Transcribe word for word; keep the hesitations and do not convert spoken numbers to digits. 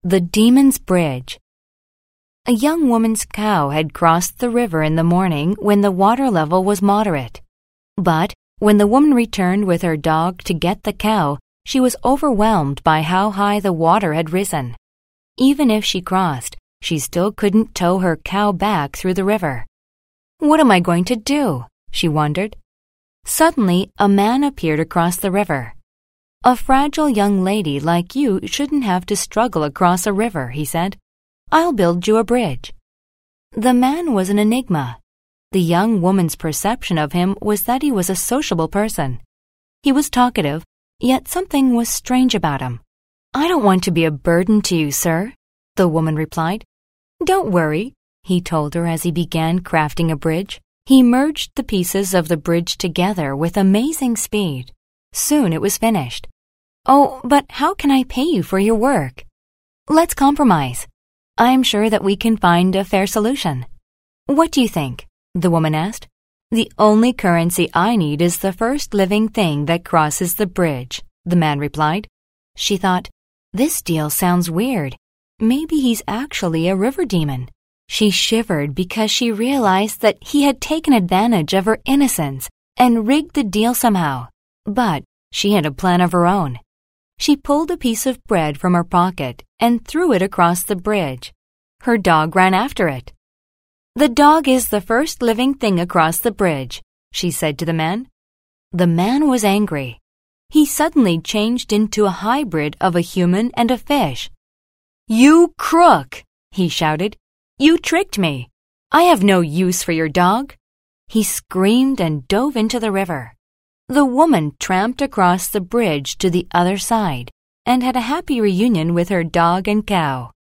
The Demon's Bridge. A young woman's cow had crossed the river in the morning when the water level was moderate. But when the woman returned with her dog to get the cow, she was overwhelmed by how high the water had risen. Even if she crossed, she still couldn't tow her cow back through the river. "What am I going to do?" she wondered. Suddenly, a man appeared across the river. "A fragile young lady like you shouldn't have to struggle across a river," he said. "I'll build you a bridge." The man was an enigma. The young woman's perception of him was that he was a sociable person. He was talkative, yet something was strange about him. "I don't want to be a burden to you, sir," the woman replied. "Don't worry," he told her as he began crafting a bridge. He merged the pieces of the bridge together with amazing speed. Soon it was finished. "Oh, but how can I pay you for your work?" "Let's compromise. I'm sure that we can find a fair solution." "What do you think?" the woman asked. "The only currency I need is the first living thing that crosses the bridge," the man replied. She thought, "This deal sounds weird. Maybe he's actually a river demon." She shivered because she realized that he had taken advantage of her innocence and rigged the deal somehow. But she had a plan of her own. She pulled a piece of bread from her pocket and threw it across the bridge. Her dog ran after it. "The dog is the first living thing across the bridge," she said to the man. The man was angry. He suddenly changed into a hybrid of a human and a fish. "You crook!" he shouted. "You tricked me. I have no use for your dog." He screamed and dove into the river. The woman tramped across the bridge to the other side and had a happy reunion with her dog and cow.